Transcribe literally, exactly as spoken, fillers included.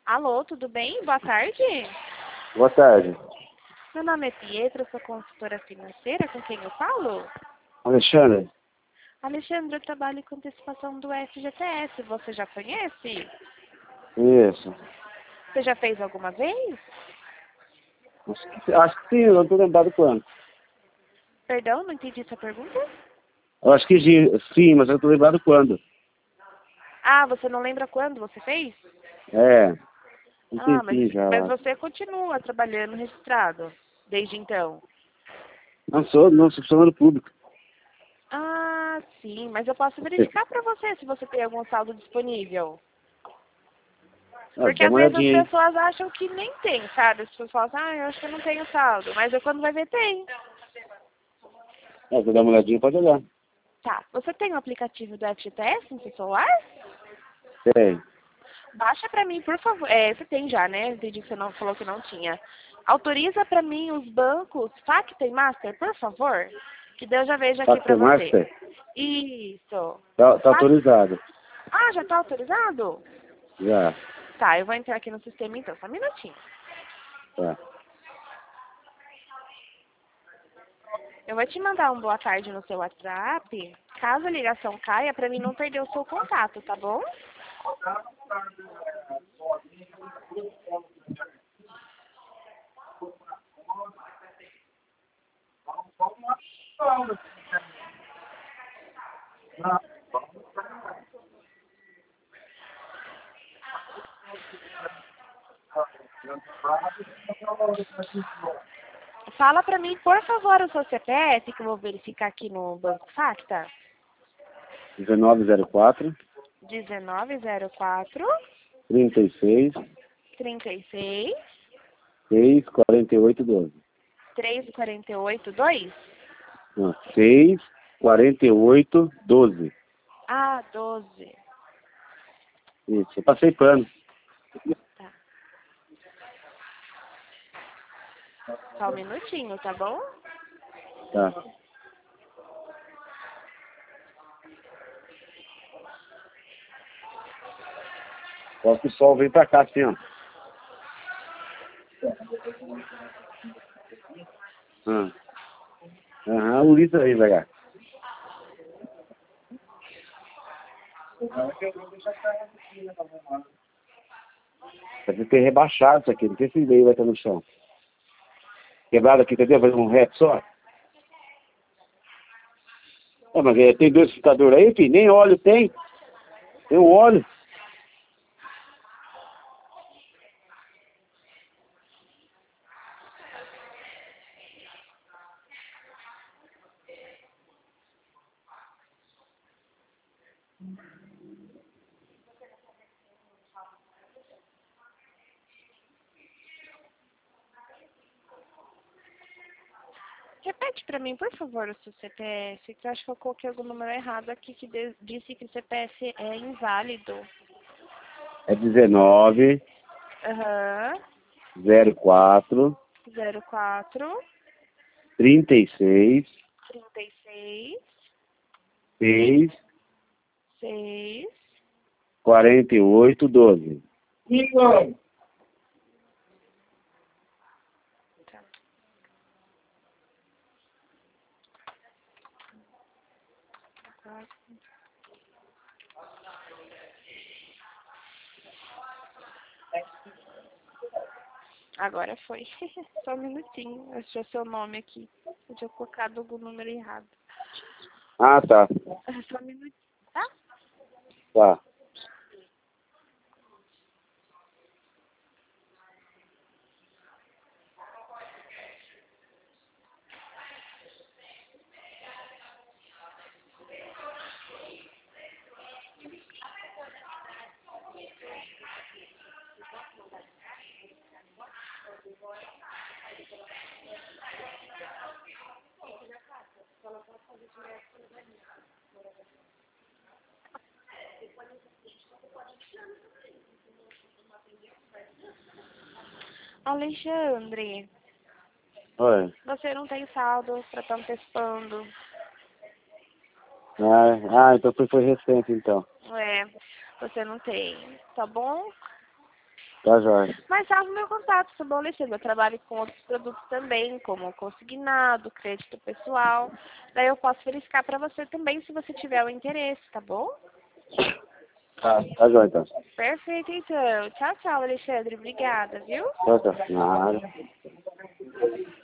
Alô, tudo bem? Boa tarde. Boa tarde. Meu nome é Pietra, sou consultora financeira. Com quem eu falo? Alexandre? Alexandre, eu trabalho com antecipação do F G T S. Você já conhece? Isso. Você já fez alguma vez? Acho que, acho que sim, eu não estou lembrado quando. Perdão, não entendi sua pergunta. Eu acho que sim, mas eu não estou lembrado quando. Ah, você não lembra quando você fez? É, um Ah, mas, tempinho já. mas Lá. você continua trabalhando registrado desde então? Não sou, não sou funcionário público. Ah, sim, mas eu posso verificar para você se você tem algum saldo disponível. Ah, Porque dá às uma vezes as olhadinha, hein? pessoas acham que nem tem, sabe? As pessoas falam assim, ah, eu acho que eu não tenho saldo. Mas eu quando vai ver, tem. Ah, se dar uma olhadinha, pode olhar. Tá. Você tem o aplicativo do F G T S no seu celular? Tem. Baixa pra mim, por favor. É, você tem já, né? Entendi que você não falou que não tinha. Autoriza pra mim os bancos Facta e Master, por favor. Que Deus já veja aqui pra Factor você. Master? Isso. Tá, tá Fac- autorizado. Ah, já tá autorizado? Já. Tá, eu vou entrar aqui no sistema então, só um minutinho. Tá. Eu vou te mandar um boa tarde no seu WhatsApp. Caso a ligação caia, pra mim não perder o seu contato, tá bom? Fala pra mim, por favor, o seu C P F, que eu vou verificar aqui no Banco Facta. dezenove zero quatro, dezenove zero quatro, trinta e seis, trinta e seis, seis, quarenta e oito, doze. trezentos e quarenta e oito, dois. Não, seis, quarenta e oito, doze. Ah, doze. Isso, eu passei pano. Tá. Só um minutinho, tá bom? Tá. Só que o sol vem pra cá assim, ó. Ah. Aham, o litro aí, vai. Deve ter rebaixado isso aqui, não sei se daí vai estar no chão. Quebrado aqui, entendeu? Fazer um rap só. É, mas é, tem dois fitadores aí, filho? Nem óleo tem. Tem um óleo. Repete pra mim, por favor, o seu C P F, que eu acho que eu coloquei algum número errado aqui que de- disse que o C P F é inválido. É dezenove, Aham. zero quatro, zero quatro, trinta e seis, trinta e seis, seis, seis. quarenta e oito, doze. Tá. Agora foi. Só um minutinho. Achou seu nome aqui. Eu tinha colocado algum número errado. Ah, tá. Só um minutinho, tá? Tá. Alexandre, Oi. você não tem saldo para estar antecipando. Ah, ah, então foi, foi recente, então. É, você não tem, tá bom? Tá jóia. Mas salve meu contato, tá bom, Alexandre? Eu trabalho com outros produtos também, como consignado, crédito pessoal. Daí eu posso verificar para você também se você tiver o interesse, tá bom? Tá, tá jóia, então. Perfeito, então. Tchau, tchau, Alexandre. Obrigada, viu? Tchau, tchau. Nada.